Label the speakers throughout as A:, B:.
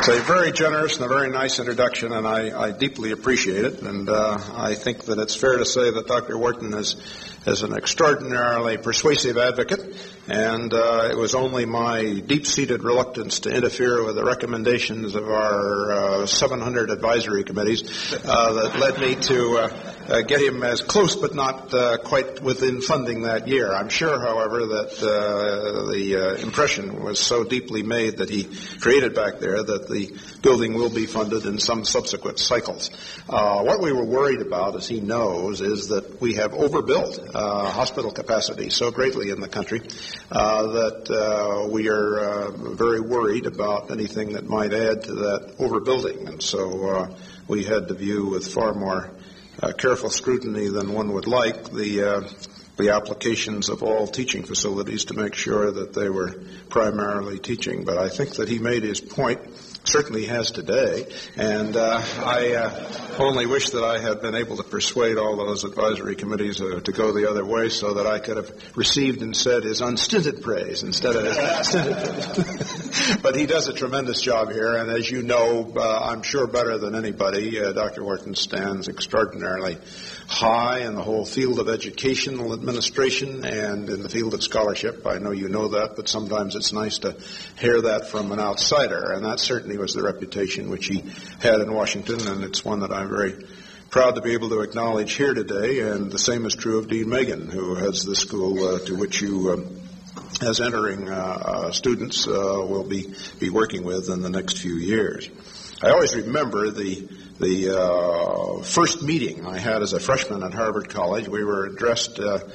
A: It's a very generous and a very nice introduction, and I deeply appreciate it. And I think that it's fair to say that Dr. Wharton is an extraordinarily persuasive advocate, and it was only my deep-seated reluctance to interfere with the recommendations of our 700 advisory committees that led me to get him as close but not quite within funding that year. I'm sure, however, that the impression was so deeply made that he created back there that the building will be funded in some subsequent cycles. What we were worried about, as he knows, is that we have overbuilt hospital capacity so greatly in the country that we are very worried about anything that might add to that overbuilding. And so we had to view with far more careful scrutiny than one would like the applications of all teaching facilities to make sure that they were primarily teaching. But I think that he made his point, certainly has today, and I only wish that I had been able to persuade all those advisory committees to go the other way so that I could have received and said his unstinted praise instead of his stinted praise. But he does a tremendous job here, and as you know, I'm sure better than anybody, Dr. Wharton stands extraordinarily high in the whole field of educational administration and in the field of scholarship. I know you know that, but sometimes it's nice to hear that from an outsider, and that certainly was the reputation which he had in Washington, and it's one that I'm very proud to be able to acknowledge here today. And the same is true of Dean Megan, who heads the school to which you as entering students will be working with in the next few years. I always remember the first meeting I had as a freshman at Harvard College. We were addressed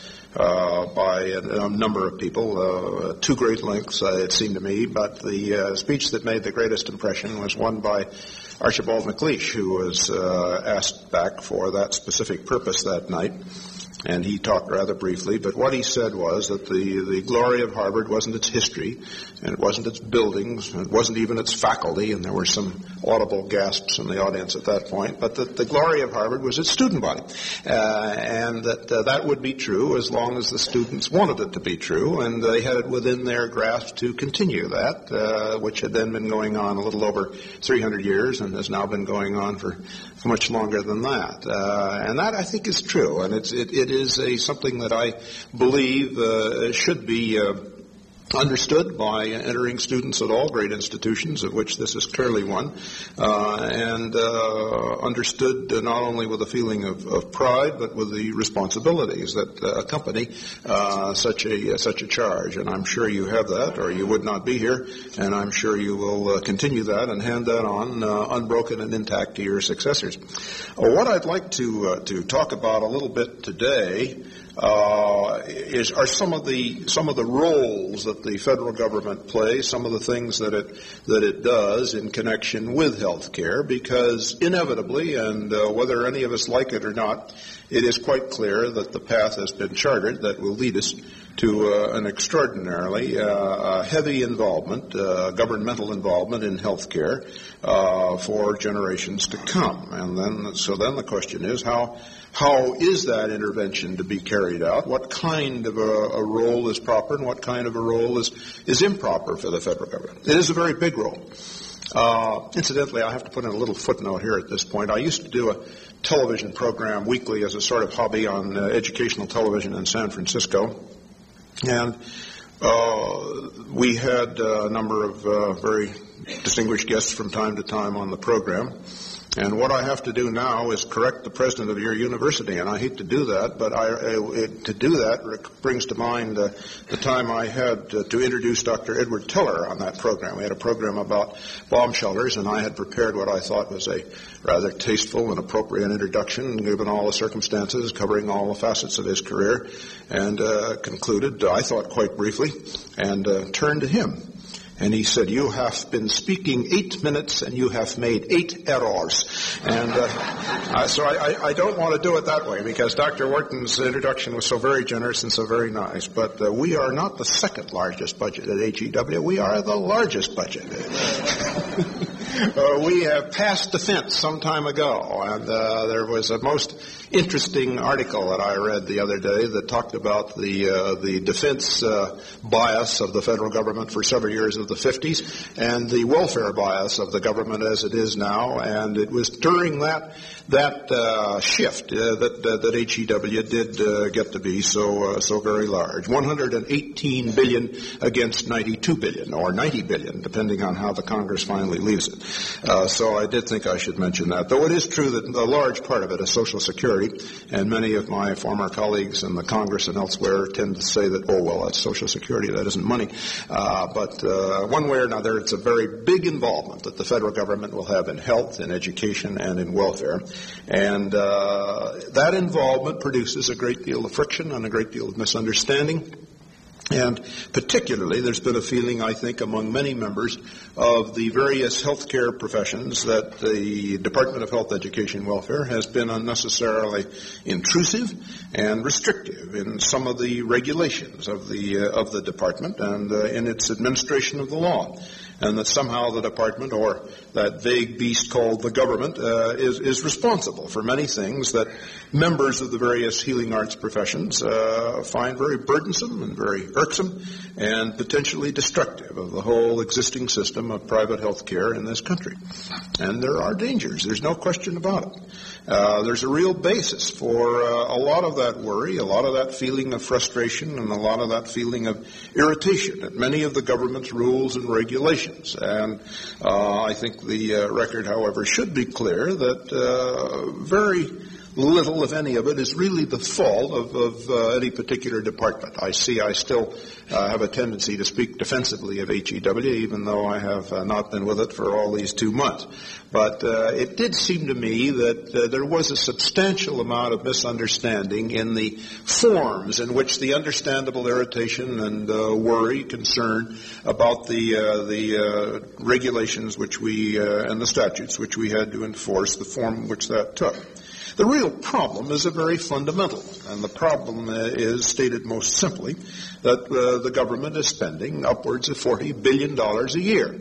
A: by a number of people, to great lengths, it seemed to me, but the speech that made the greatest impression was one by Archibald MacLeish, who was asked back for that specific purpose that night. And he talked rather briefly, but what he said was that the glory of Harvard wasn't its history, and it wasn't its buildings, and it wasn't even its faculty, and there were some audible gasps in the audience at that point, but that the glory of Harvard was its student body, and that would be true as long as the students wanted it to be true, and they had it within their grasp to continue that, which had then been going on a little over 300 years and has now been going on for much longer than that. And that, I think, is true, and it is something that I believe should be understood by entering students at all great institutions, of which this is clearly one, and understood not only with a feeling of pride, but with the responsibilities that accompany such a charge. And I'm sure you have that, or you would not be here, and I'm sure you will continue that and hand that on unbroken and intact to your successors. What I'd like to talk about a little bit today are some of the roles that the federal government plays, some of the things that it does in connection with health care, because inevitably, and whether any of us like it or not, it is quite clear that the path has been charted that will lead us to an extraordinarily heavy involvement, governmental involvement in health care for generations to come. And then the question is, how is that intervention to be carried out? What kind of a role is proper and what kind of a role is improper for the federal government? It is a very big role. Incidentally, I have to put in a little footnote here at this point. I used to do a television program weekly as a sort of hobby on educational television in San Francisco. And we had a number of very distinguished guests from time to time on the program. And what I have to do now is correct the president of your university, and I hate to do that, but to do that brings to mind the time I had to introduce Dr. Edward Teller on that program. We had a program about bomb shelters, and I had prepared what I thought was a rather tasteful and appropriate introduction, given all the circumstances, covering all the facets of his career, and concluded, I thought quite briefly, and turned to him. And he said, "You have been speaking 8 minutes and you have made 8 errors." And so I don't want to do it that way, because Dr. Wharton's introduction was so very generous and so very nice. But we are not the second largest budget at HEW. We are the largest budget. We have passed the fence some time ago, and there was a most interesting article that I read the other day that talked about the defense bias of the federal government for several years of the 50s and the welfare bias of the government as it is now. And it was during that shift that HEW did get to be so very large. 118 billion against 92 billion, or 90 billion, depending on how the Congress finally leaves it. So I did think I should mention that. Though it is true that a large part of it is Social Security, and many of my former colleagues in the Congress and elsewhere tend to say that, oh, well, that's Social Security, that isn't money. But one way or another, it's a very big involvement that the federal government will have in health, in education, and in welfare. And that involvement produces a great deal of friction and a great deal of misunderstanding. And particularly, there's been a feeling, I think, among many members of the various healthcare professions that the Department of Health, Education, and Welfare has been unnecessarily intrusive and restrictive in some of the regulations of the department and in its administration of the law. And that somehow the department, or that vague beast called the government, is responsible for many things that members of the various healing arts professions find very burdensome and very irksome and potentially destructive of the whole existing system of private health care in this country. And there are dangers. There's no question about it. There's a real basis for a lot of that worry, a lot of that feeling of frustration, and a lot of that feeling of irritation at many of the government's rules and regulations. And I think the record, however, should be clear that very little, if any of it, is really the fault of any particular department. I still have a tendency to speak defensively of HEW, even though I have not been with it for all these 2 months. But it did seem to me that there was a substantial amount of misunderstanding in the forms in which the understandable irritation and worry, concern about the regulations which we and the statutes which we had to enforce, the form which that took. The real problem is a very fundamental, and the problem is, stated most simply, that the government is spending upwards of $40 billion a year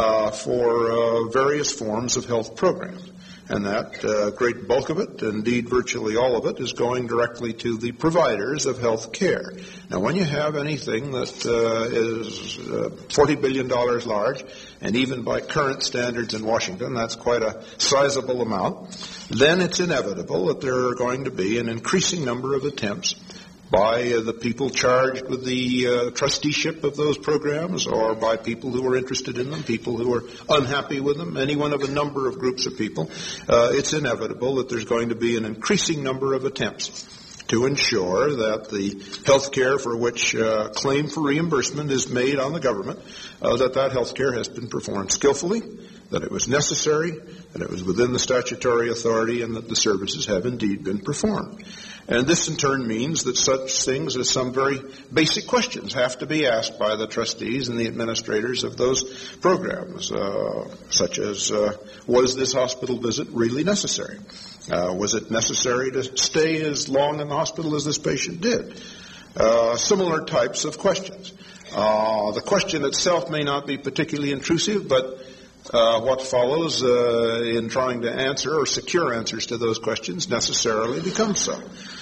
A: for various forms of health programs. And that great bulk of it, indeed virtually all of it, is going directly to the providers of health care. Now, when you have anything that is $40 billion large, and even by current standards in Washington, that's quite a sizable amount, then it's inevitable that there are going to be an increasing number of attempts by the people charged with the trusteeship of those programs, or by people who are interested in them, people who are unhappy with them, any one of a number of groups of people. It's inevitable that there's going to be an increasing number of attempts to ensure that the health care for which claim for reimbursement is made on the government, that health care has been performed skillfully, that it was necessary, that it was within the statutory authority, and that the services have indeed been performed. And this in turn means that such things as some very basic questions have to be asked by the trustees and the administrators of those programs, such as, was this hospital visit really necessary? Was it necessary to stay as long in the hospital as this patient did? Similar types of questions. The question itself may not be particularly intrusive, but what follows in trying to answer or secure answers to those questions necessarily becomes so.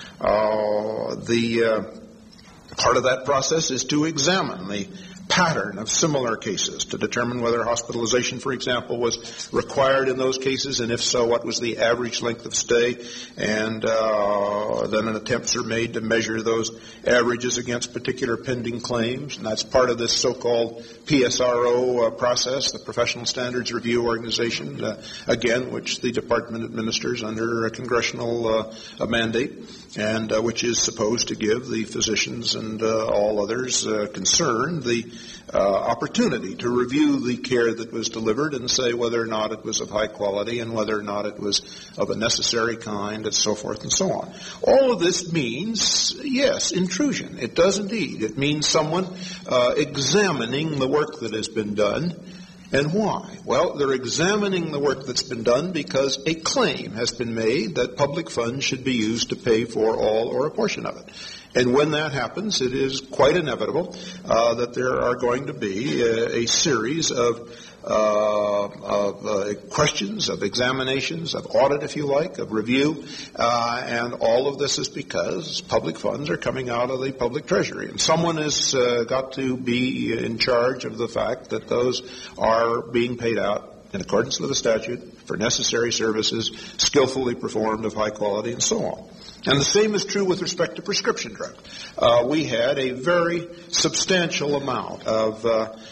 A: The part of that process is to examine the pattern of similar cases to determine whether hospitalization, for example, was required in those cases, and if so, what was the average length of stay, and then attempts are made to measure those averages against particular pending claims, and that's part of this so-called PSRO process, the Professional Standards Review Organization, again, which the department administers under a congressional mandate, and which is supposed to give the physicians and all others concerned the opportunity to review the care that was delivered and say whether or not it was of high quality and whether or not it was of a necessary kind, and so forth and so on. All of this means, yes, intrusion. It does indeed. It means someone examining the work that has been done. And why? Well, they're examining the work that's been done because a claim has been made that public funds should be used to pay for all or a portion of it. And when that happens, it is quite inevitable that there are going to be a series of questions, of examinations, of audit, if you like, of review, and all of this is because public funds are coming out of the public treasury. And someone has got to be in charge of the fact that those are being paid out in accordance with the statute for necessary services, skillfully performed, of high quality, and so on. And the same is true with respect to prescription drugs. We had a very substantial amount of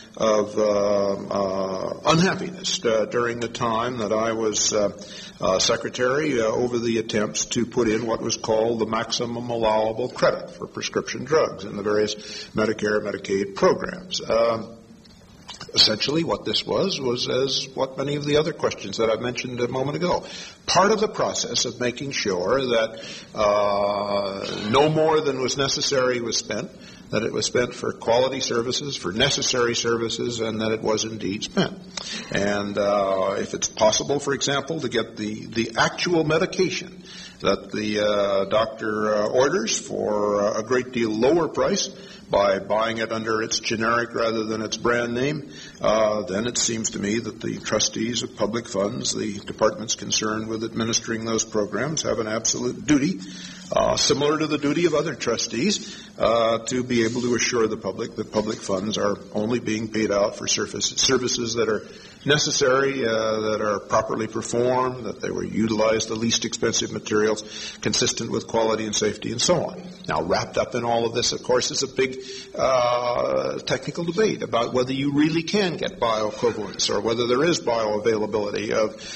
A: unhappiness during the time that I was secretary over the attempts to put in what was called the maximum allowable credit for prescription drugs in the various Medicare, Medicaid programs. Essentially, what this was as what many of the other questions that I mentioned a moment ago. Part of the process of making sure that no more than was necessary was spent, that it was spent for quality services, for necessary services, and that it was indeed spent. And if it's possible, for example, to get the actual medication that the doctor orders for a great deal lower price by buying it under its generic rather than its brand name, then it seems to me that the trustees of public funds, the departments concerned with administering those programs, have an absolute duty, similar to the duty of other trustees, to be able to assure the public that public funds are only being paid out for services that are necessary, that are properly performed, that they were utilize the least expensive materials consistent with quality and safety, and so on. Now, wrapped up in all of this, of course, is a big technical debate about whether you really can get bioequivalence or whether there is bioavailability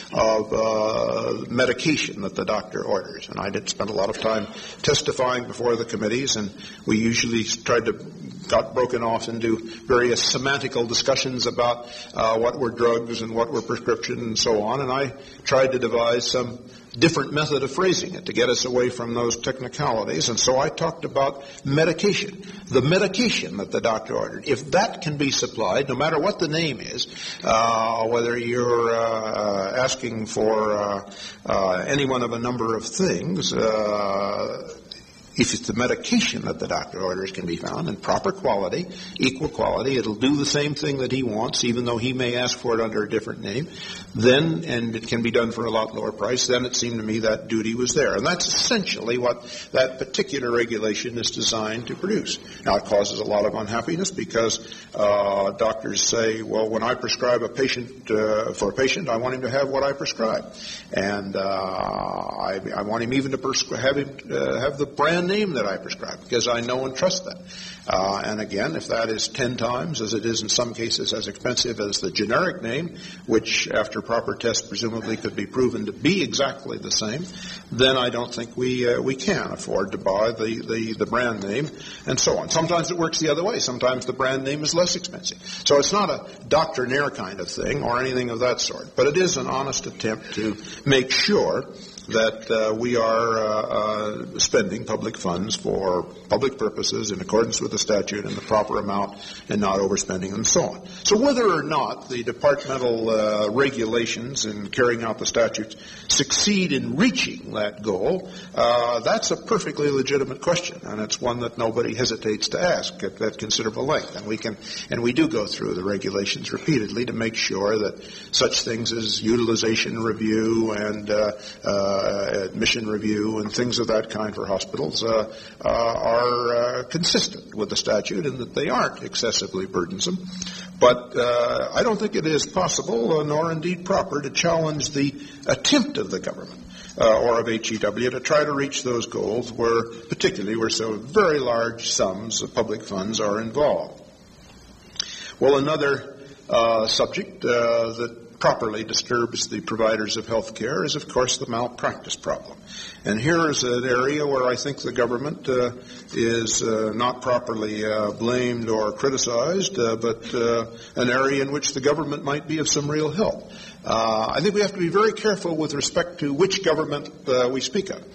A: of medication that the doctor orders. And I did spend a lot of time testifying before the committees, and we usually got broken off into various semantical discussions about what were drugs and what were prescription and so on, and I tried to devise some different method of phrasing it to get us away from those technicalities, and so I talked about medication. The medication that the doctor ordered, if that can be supplied, no matter what the name is, whether you're asking for any one of a number of things, if it's the medication that the doctor orders can be found in proper quality, equal quality, it'll do the same thing that he wants, even though he may ask for it under a different name, then, and it can be done for a lot lower price, then it seemed to me that duty was there. And that's essentially what that particular regulation is designed to produce. Now, it causes a lot of unhappiness because doctors say, well, when I prescribe a patient, for a patient, I want him to have what I prescribe. And I want him even to have the brand name that I prescribe, because I know and trust that. And again, if that is 10 times, as it is in some cases, as expensive as the generic name, which after proper test presumably could be proven to be exactly the same, then I don't think we can afford to buy the brand name and so on. Sometimes it works the other way. Sometimes the brand name is less expensive. So it's not a doctrinaire kind of thing or anything of that sort, but it is an honest attempt to make sure that we are spending public funds for public purposes in accordance with the statute in the proper amount and not overspending and so on. So whether or not the departmental regulations in carrying out the statutes succeed in reaching that goal, that's a perfectly legitimate question, and it's one that nobody hesitates to ask at considerable length. And we do go through the regulations repeatedly to make sure that such things as utilization review and admission review and things of that kind for hospitals are consistent with the statute and that they aren't excessively burdensome. But I don't think it is possible, nor indeed proper, to challenge the attempt of the government or of HEW to try to reach those goals, particularly where so very large sums of public funds are involved. Well, another subject that properly disturbs the providers of health care is, of course, the malpractice problem. And here is an area where I think the government is not properly blamed or criticized, but an area in which the government might be of some real help. I think we have to be very careful with respect to which government we speak of.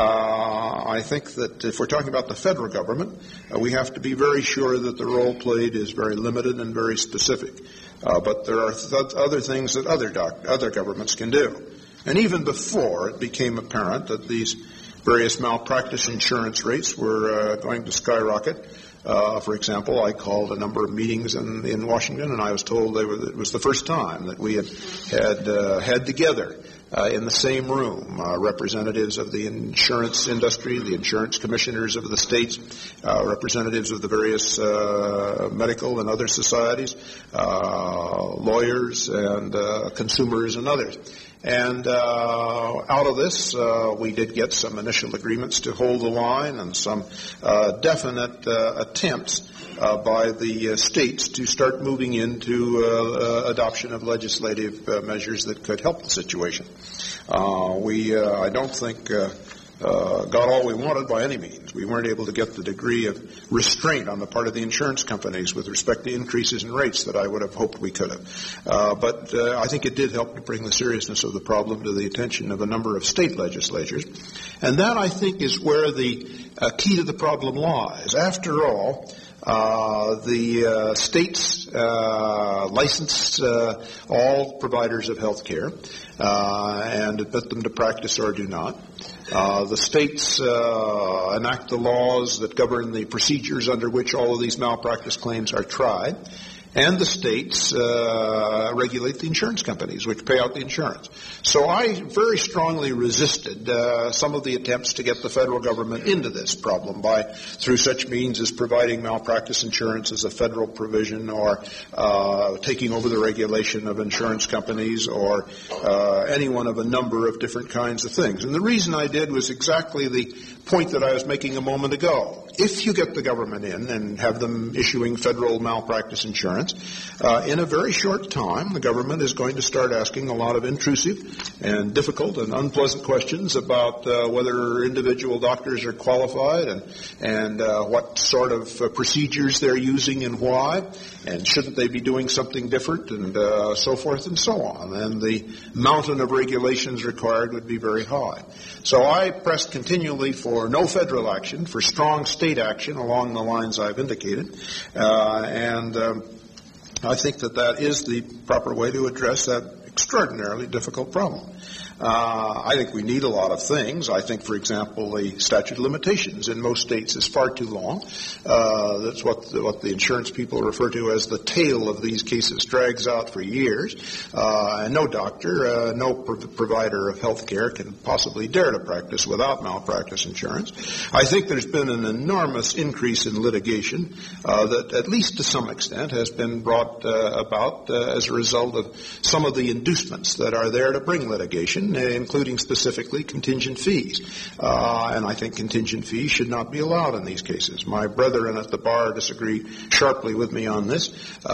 A: I think that if we're talking about the federal government, we have to be very sure that the role played is very limited and very specific. But there are other things that other governments can do. And even before it became apparent that these various malpractice insurance rates were going to skyrocket, For example, I called a number of meetings in Washington, and I was told it was the first time that we had together in the same room representatives of the insurance industry, the insurance commissioners of the states, representatives of the various medical and other societies, lawyers and consumers and others. And out of this, we did get some initial agreements to hold the line and some definite attempts by the states to start moving into adoption of legislative measures that could help the situation. I don't think got all we wanted by any means. We weren't able to get the degree of restraint on the part of the insurance companies with respect to increases in rates that I would have hoped we could have. But I think it did help to bring the seriousness of the problem to the attention of a number of state legislatures. And that, I think, is where the key to the problem lies. After all, the states license all providers of health care and admit them to practice or do not. The states enact the laws that govern the procedures under which all of these malpractice claims are tried. And the states regulate the insurance companies, which pay out the insurance. So I very strongly resisted some of the attempts to get the federal government into this problem through such means as providing malpractice insurance as a federal provision, or taking over the regulation of insurance companies, or any one of a number of different kinds of things. And the reason I did was exactly the point that I was making a moment ago. If you get the government in and have them issuing federal malpractice insurance, in a very short time, the government is going to start asking a lot of intrusive and difficult and unpleasant questions about whether individual doctors are qualified and what sort of procedures they're using and why, and shouldn't they be doing something different, and so forth and so on. And the mountain of regulations required would be very high. So I pressed continually for no federal action, for strong state action along the lines I've indicated, I think that is the proper way to address that extraordinarily difficult problem. I think we need a lot of things. I think, for example, the statute of limitations in most states is far too long. That's what the insurance people refer to as the tail of these cases drags out for years. And no doctor, no provider of health care can possibly dare to practice without malpractice insurance. I think there's been an enormous increase in litigation that, at least to some extent, has been brought about as a result of some of the inducements that are there to bring litigation, including specifically contingent fees. And I think contingent fees should not be allowed in these cases. My brethren at the bar disagree sharply with me on this,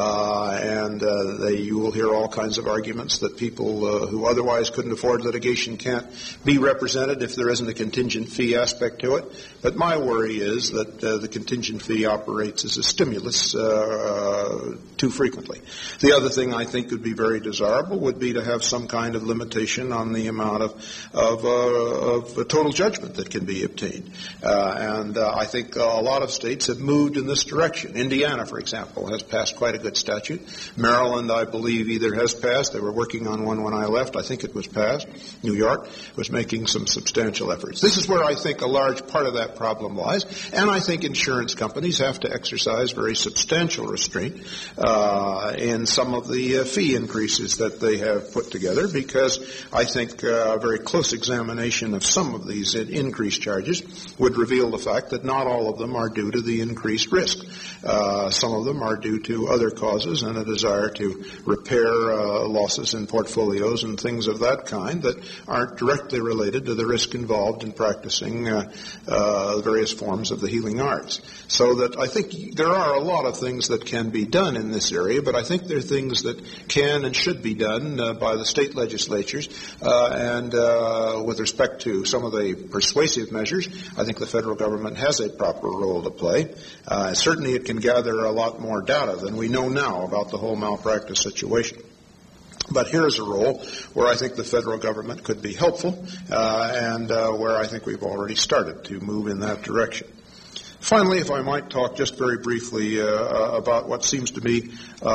A: you will hear all kinds of arguments that people who otherwise couldn't afford litigation can't be represented if there isn't a contingent fee aspect to it. But my worry is that the contingent fee operates as a stimulus too frequently. The other thing I think would be very desirable would be to have some kind of limitation on the amount of total judgment that can be obtained. I think a lot of states have moved in this direction. Indiana, for example, has passed quite a good statute. Maryland, I believe, either has passed. They were working on one when I left. I think it was passed. New York was making some substantial efforts. This is where I think a large part of that problem lies, and I think insurance companies have to exercise very substantial restraint in some of the fee increases that they have put together, because I think a very close examination of some of these increased charges would reveal the fact that not all of them are due to the increased risk. Some of them are due to other causes and a desire to repair losses in portfolios and things of that kind that aren't directly related to the risk involved in practicing various forms of the healing arts. So that I think there are a lot of things that can be done in this area, but I think there are things that can and should be done by the state legislatures. With respect to some of the persuasive measures, I think the federal government has a proper role to play. Certainly it can gather a lot more data than we know now about the whole malpractice situation. But here's a role where I think the federal government could be helpful, and where I think we've already started to move in that direction. Finally, if I might talk just very briefly about what seems to be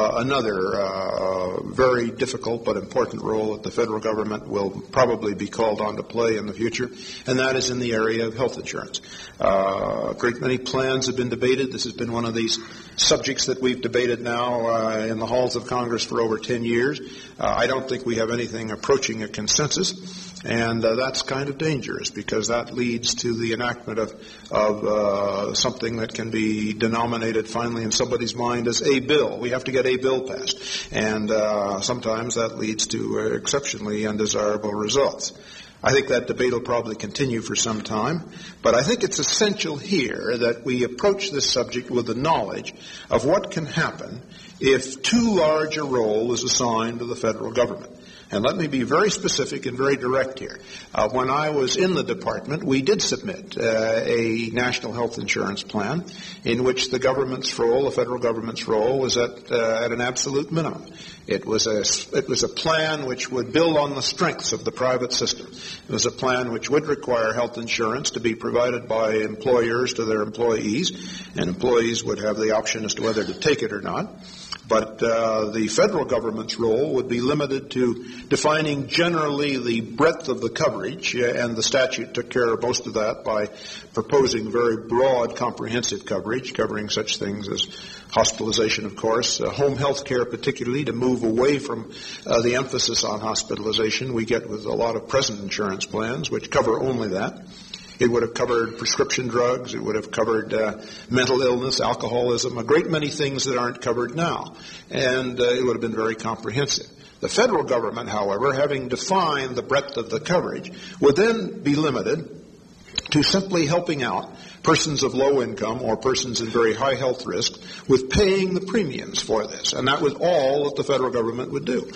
A: another very difficult but important role that the federal government will probably be called on to play in the future, and that is in the area of health insurance. A great many plans have been debated. This has been one of these subjects that we've debated now in the halls of Congress for over 10 years. I don't think we have anything approaching a consensus. And that's kind of dangerous because that leads to the enactment of something that can be denominated finally in somebody's mind as a bill. We have to get a bill passed. And sometimes that leads to exceptionally undesirable results. I think that debate will probably continue for some time, but I think it's essential here that we approach this subject with the knowledge of what can happen if too large a role is assigned to the federal government. And let me be very specific and very direct here. When I was in the department, we did submit a national health insurance plan in which the government's role, the federal government's role, was at an absolute minimum. It was a plan which would build on the strengths of the private system. It was a plan which would require health insurance to be provided by employers to their employees, and employees would have the option as to whether to take it or not. But the federal government's role would be limited to defining generally the breadth of the coverage, and the statute took care of most of that by proposing very broad, comprehensive coverage, covering such things as hospitalization, of course, home health care particularly, to move away from the emphasis on hospitalization we get with a lot of present insurance plans, which cover only that. It would have covered prescription drugs. It would have covered mental illness, alcoholism, a great many things that aren't covered now. And it would have been very comprehensive. The federal government, however, having defined the breadth of the coverage, would then be limited to simply helping out persons of low income or persons in very high health risk with paying the premiums for this. And that was all that the federal government would do.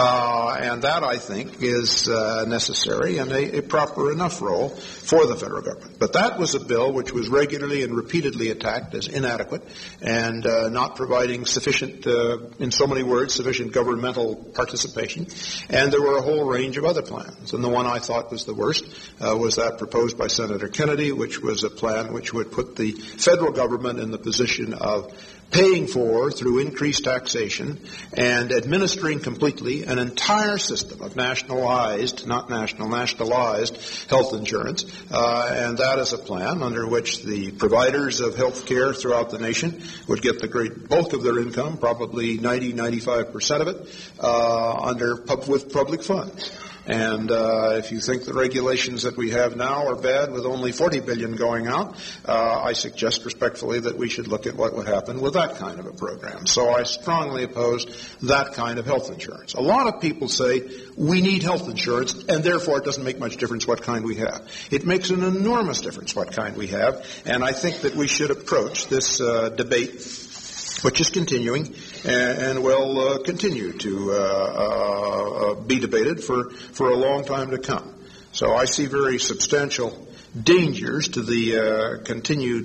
A: And that, I think, is necessary and a proper enough role for the federal government. But that was a bill which was regularly and repeatedly attacked as inadequate and not providing sufficient, in so many words, sufficient governmental participation. And there were a whole range of other plans. And the one I thought was the worst was that proposed by Senator Kennedy, which was a plan which would put the federal government in the position of paying for, through increased taxation, and administering completely an entire system of nationalized health insurance. And that is a plan under which the providers of health care throughout the nation would get the great bulk of their income, probably 95% of it, with public funds. And if you think the regulations that we have now are bad with only $40 billion going out, I suggest respectfully that we should look at what would happen with that kind of a program. So I strongly oppose that kind of health insurance. A lot of people say we need health insurance, and therefore it doesn't make much difference what kind we have. It makes an enormous difference what kind we have, and I think that we should approach this debate, which is continuing and will continue to be debated for a long time to come. So I see very substantial dangers to the continued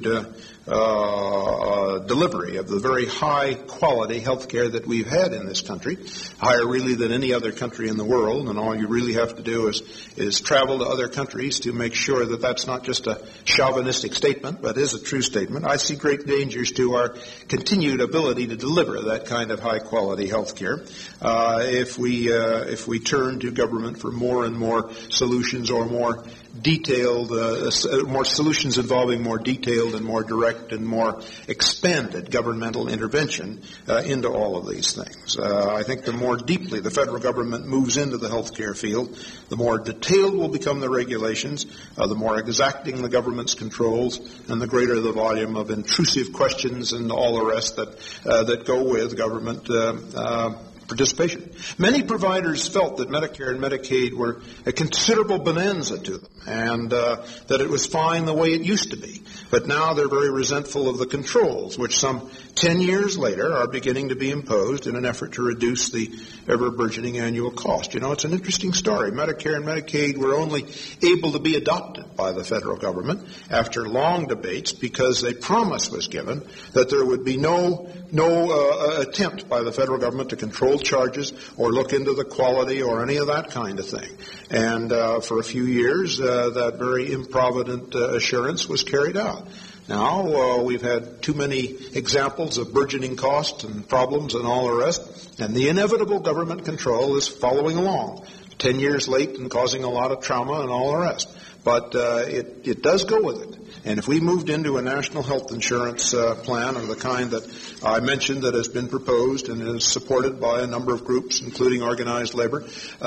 A: delivery of the very high quality health care that we've had in this country, higher really than any other country in the world, and all you really have to do is travel to other countries to make sure that that's not just a chauvinistic statement, but is a true statement. I see great dangers to our continued ability to deliver that kind of high quality health care if we turn to government for more and more solutions or more detailed, more solutions involving more detailed and more direct and more expanded governmental intervention into all of these things. I think the more deeply the federal government moves into the healthcare field, the more detailed will become the regulations, the more exacting the government's controls, and the greater the volume of intrusive questions and all the rest that go with government participation. Many providers felt that Medicare and Medicaid were a considerable bonanza to them, and that it was fine the way it used to be. But now they're very resentful of the controls, which some 10 years later are beginning to be imposed in an effort to reduce the ever-burgeoning annual cost. You know, it's an interesting story. Medicare and Medicaid were only able to be adopted by the federal government after long debates because a promise was given that there would be no attempt by the federal government to control charges or look into the quality or any of that kind of thing. And for a few years, that very improvident assurance was carried out. Now, we've had too many examples of burgeoning costs and problems and all the rest, and the inevitable government control is following along, 10 years late and causing a lot of trauma and all the rest. But it does go with it. And if we moved into a national health insurance plan of the kind that I mentioned that has been proposed and is supported by a number of groups, including organized labor,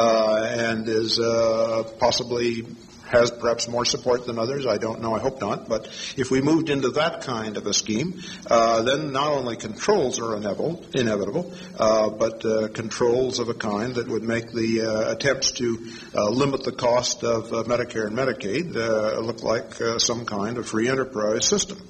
A: and is possibly has perhaps more support than others. I don't know. I hope not. But if we moved into that kind of a scheme, then not only controls are inevitable, but controls of a kind that would make the attempts to limit the cost of Medicare and Medicaid look like some kind of free enterprise system.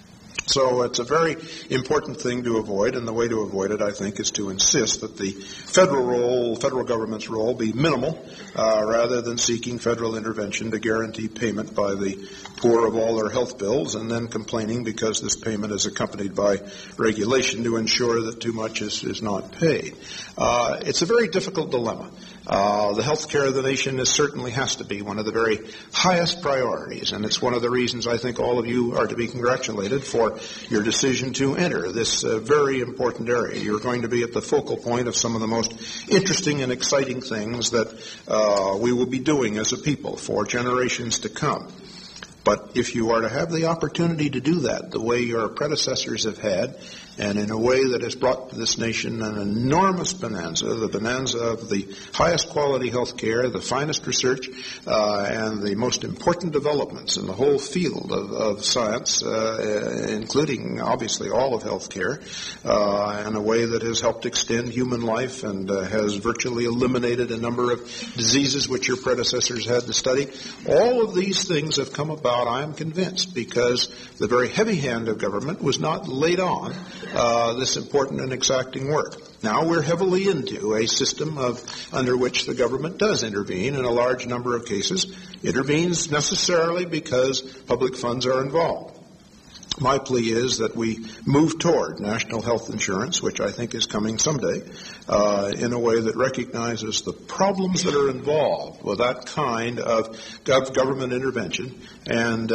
A: So it's a very important thing to avoid, and the way to avoid it, I think, is to insist that the federal government's role be minimal, rather than seeking federal intervention to guarantee payment by the poor of all their health bills and then complaining because this payment is accompanied by regulation to ensure that too much is not paid. It's a very difficult dilemma. The health care of the nation certainly has to be one of the very highest priorities, and it's one of the reasons I think all of you are to be congratulated for your decision to enter this very important area. You're going to be at the focal point of some of the most interesting and exciting things that we will be doing as a people for generations to come. But if you are to have the opportunity to do that the way your predecessors have had, and in a way that has brought to this nation an enormous bonanza, the bonanza of the highest quality health care, the finest research, and the most important developments in the whole field of science, including, obviously, all of health care, in a way that has helped extend human life and has virtually eliminated a number of diseases which your predecessors had to study. All of these things have come about, I am convinced, because the very heavy hand of government was not laid on this important and exacting work. Now we're heavily into a system under which the government does intervene in a large number of cases. Intervenes necessarily because public funds are involved. My plea is that we move toward national health insurance, which I think is coming someday, in a way that recognizes the problems that are involved with that kind of government intervention and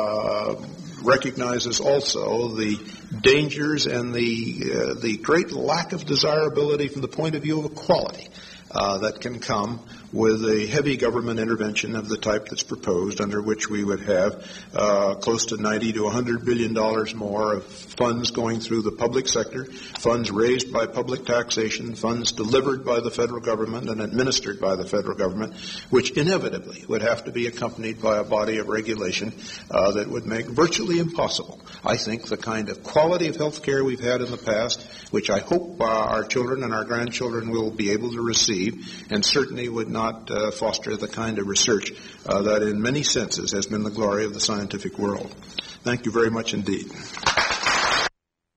A: recognizes also the dangers and the great lack of desirability from the point of view of equality that can come with a heavy government intervention of the type that's proposed, under which we would have close to $90 to $100 billion more of funds going through the public sector, funds raised by public taxation, funds delivered by the federal government and administered by the federal government, which inevitably would have to be accompanied by a body of regulation that would make virtually impossible, I think, the kind of quality of health care we've had in the past, which I hope our children and our grandchildren will be able to receive, and certainly would not foster the kind of research that in many senses has been the glory of the scientific world. Thank you very much indeed.